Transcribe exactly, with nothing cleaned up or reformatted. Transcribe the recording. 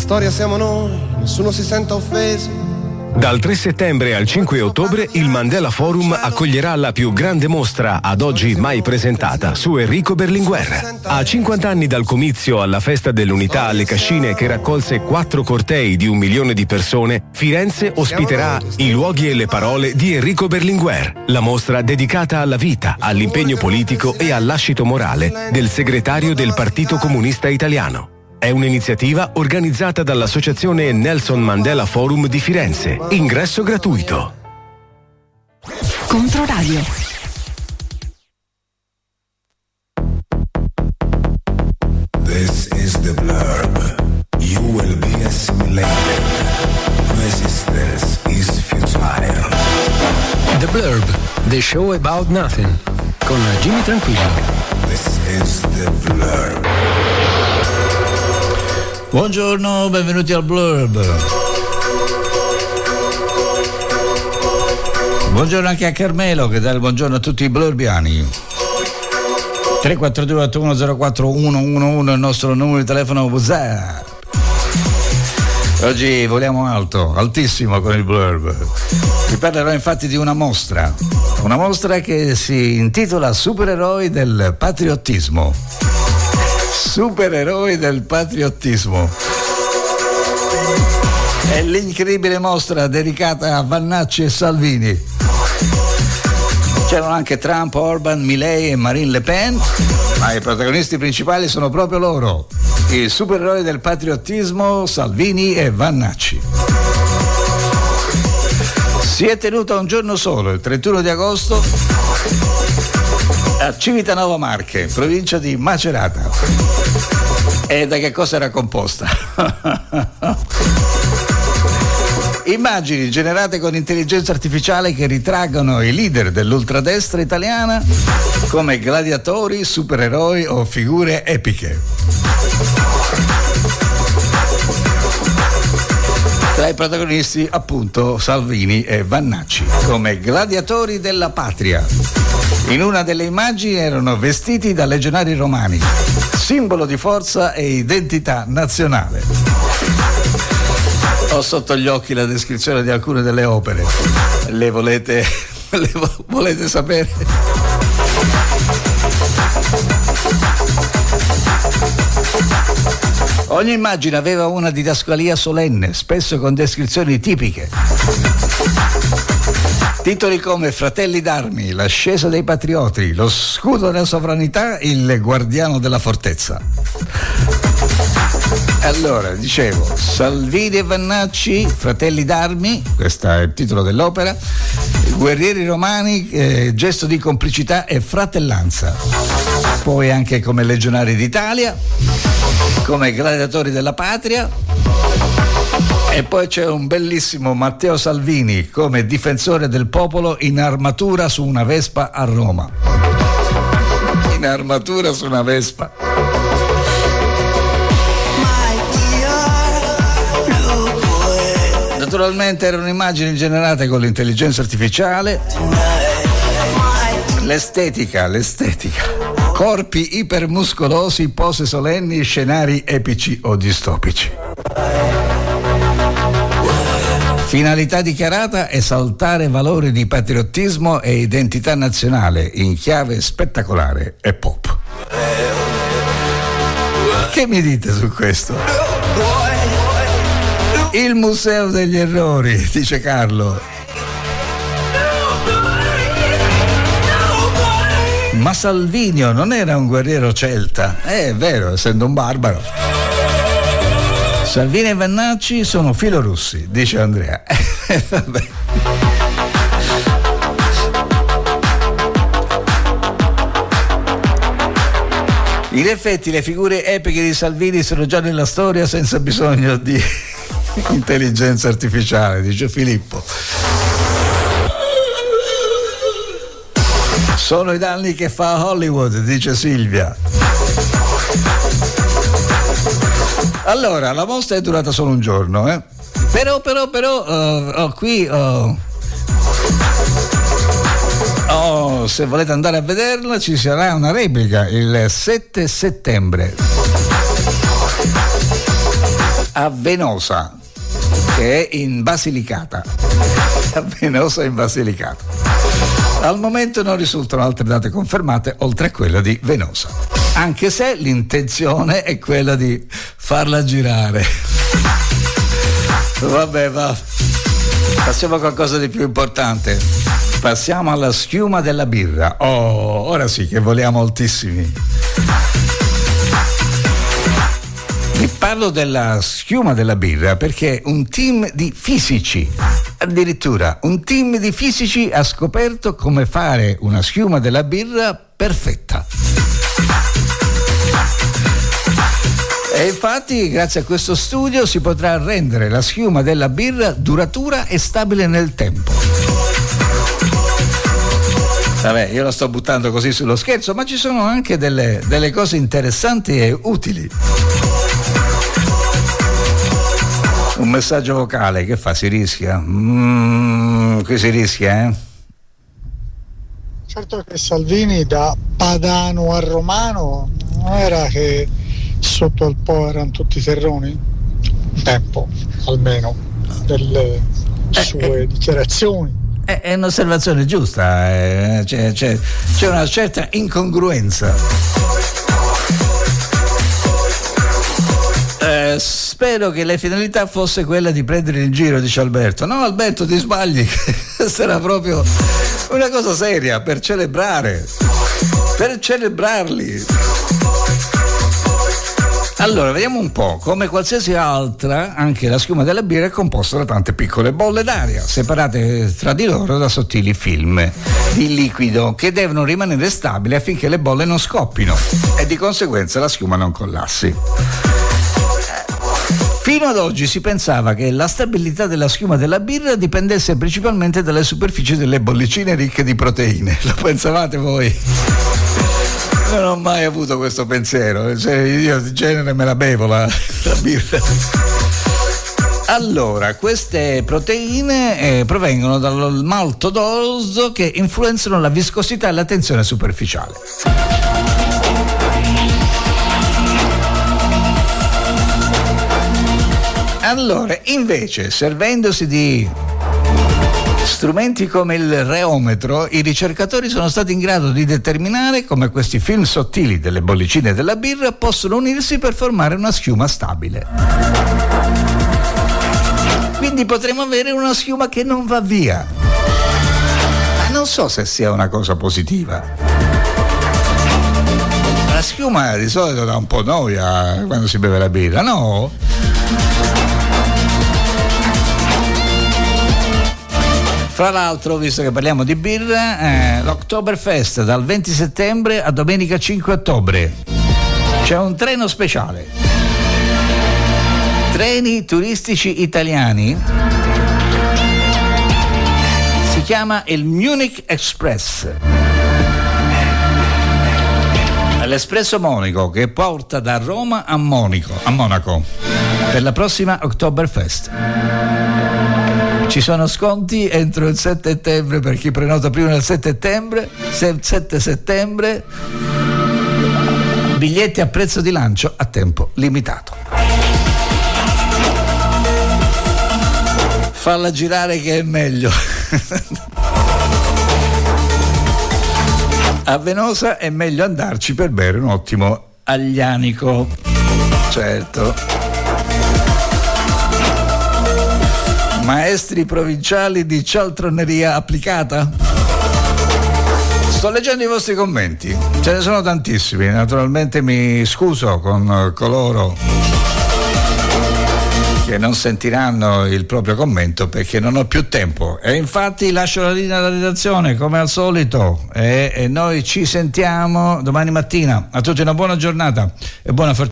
storia siamo noi, nessuno si senta offeso. Dal tre settembre al cinque ottobre il Mandela Forum accoglierà la più grande mostra ad oggi mai presentata su Enrico Berlinguer. A cinquanta anni dal comizio alla Festa dell'Unità alle Cascine, che raccolse quattro cortei di un milione di persone, Firenze ospiterà I luoghi e le parole di Enrico Berlinguer, la mostra dedicata alla vita, all'impegno politico e al lascito morale del segretario del Partito Comunista Italiano. È un'iniziativa organizzata dall'Associazione Nelson Mandela Forum di Firenze. Ingresso gratuito. Controradio. This is the blurb. You will be assimilated. Resistance is futile. The Blurb, the show about nothing, con Jimmy Tranquillo. This is the blurb. Buongiorno, benvenuti al Blurb. Buongiorno anche a Carmelo, che dà il buongiorno a tutti i blurbiani. tre quattro due otto uno zero quattro uno uno uno è il nostro numero di telefono WhatsApp. Oggi voliamo alto, altissimo con il Blurb. Vi parlerò infatti di una mostra, una mostra che si intitola Supereroi del patriottismo. Supereroi del patriottismo. È l'incredibile mostra dedicata a Vannacci e Salvini. C'erano anche Trump, Orban, Milei e Marine Le Pen, ma i protagonisti principali sono proprio loro, i supereroi del patriottismo, Salvini e Vannacci. Si è tenuta un giorno solo, il trentuno di agosto, a Civitanova Marche, provincia di Macerata. E da che cosa era composta? Immagini generate con intelligenza artificiale che ritraggono i leader dell'ultradestra italiana come gladiatori, supereroi o figure epiche. Tra i protagonisti, appunto, Salvini e Vannacci, come gladiatori della patria. In una delle immagini erano vestiti da legionari romani, simbolo di forza e identità nazionale. Ho sotto gli occhi la descrizione di alcune delle opere. Le volete, le vo- volete sapere? Ogni immagine aveva una didascalia solenne, spesso con descrizioni tipiche. Titoli come Fratelli d'Armi, l'ascesa dei patrioti, lo scudo della sovranità, il guardiano della fortezza. Allora, dicevo, Salvini e Vannacci, Fratelli d'Armi, questo è il titolo dell'opera, guerrieri romani, eh, gesto di complicità e fratellanza. Poi anche come legionari d'Italia, come gladiatori della patria. E poi c'è un bellissimo Matteo Salvini come difensore del popolo in armatura su una Vespa a Roma. In armatura su una Vespa. Naturalmente erano immagini generate con l'intelligenza artificiale. L'estetica, l'estetica. Corpi ipermuscolosi, pose solenni, scenari epici o distopici. Finalità dichiarata: esaltare valori di patriottismo e identità nazionale in chiave spettacolare e pop. Che mi dite su questo? Il museo degli errori, dice Carlo. Ma Salvinio non era un guerriero celta? Eh, è vero, essendo un barbaro. Salvini e Vannacci sono filorussi, dice Andrea. Vabbè. In effetti le figure epiche di Salvini sono già nella storia senza bisogno di intelligenza artificiale, dice Filippo. Sono i danni che fa Hollywood, dice Silvia. Allora, la mostra è durata solo un giorno, eh? Però, però, però, uh, oh, qui, oh, oh, se volete andare a vederla, ci sarà una replica il sette settembre a Venosa, che è in Basilicata. A Venosa in Basilicata. Al momento non risultano altre date confermate oltre a quella di Venosa, anche se l'intenzione è quella di farla girare. Vabbè, va. Passiamo a qualcosa di più importante. Passiamo alla schiuma della birra. Oh, ora sì che voliamo altissimi. Vi parlo della schiuma della birra perché un team di fisici, addirittura un team di fisici ha scoperto come fare una schiuma della birra perfetta. E infatti, grazie a questo studio si potrà rendere la schiuma della birra duratura e stabile nel tempo. Vabbè, io la sto buttando così sullo scherzo, ma ci sono anche delle, delle cose interessanti e utili. Un messaggio vocale, che fa? Si rischia? Mm, qui si rischia, eh? Certo che Salvini da padano a romano non era che sotto al Po erano tutti terroni? Un tempo, almeno, delle sue eh, eh. dichiarazioni. È un'osservazione giusta, eh, c'è, c'è, c'è una certa incongruenza. Eh, spero che la finalità fosse quella di prendere in giro, dice Alberto. No, Alberto, ti sbagli, questa era proprio una cosa seria, per celebrare, per celebrarli. Allora, vediamo un po'. Come qualsiasi altra, anche la schiuma della birra è composta da tante piccole bolle d'aria, separate tra di loro da sottili film di liquido che devono rimanere stabili affinché le bolle non scoppino e di conseguenza la schiuma non collassi. Fino ad oggi si pensava che la stabilità della schiuma della birra dipendesse principalmente dalle superfici delle bollicine ricche di proteine. Lo pensavate voi? Non ho mai avuto questo pensiero, cioè, io di genere me la bevo la, la birra. Allora, queste proteine eh, provengono dal malto d'orzo che influenzano la viscosità e la tensione superficiale. Allora, invece, servendosi di strumenti come il reometro, i ricercatori sono stati in grado di determinare come questi film sottili delle bollicine della birra possono unirsi per formare una schiuma stabile. Quindi potremo avere una schiuma che non va via. Ma non so se sia una cosa positiva. La schiuma di solito dà un po' noia quando si beve la birra, no? Fra l'altro, visto che parliamo di birra, eh, l'Oktoberfest dal venti settembre a domenica cinque ottobre. C'è un treno speciale. Treni turistici italiani. Si chiama il Munich Express. L'Espresso Monaco che porta da Roma a, Monaco, a Monaco per la prossima Oktoberfest. Ci sono sconti entro il sette settembre per chi prenota prima del sette settembre, sette settembre, biglietti a prezzo di lancio a tempo limitato. Falla girare che è meglio. A Venosa è meglio andarci per bere un ottimo aglianico. Certo. Maestri provinciali di cialtroneria applicata? Sto leggendo i vostri commenti, ce ne sono tantissimi. Naturalmente mi scuso con coloro che non sentiranno il proprio commento perché non ho più tempo e infatti lascio la linea alla redazione come al solito e, e noi ci sentiamo domani mattina. A tutti una buona giornata e buona fortuna.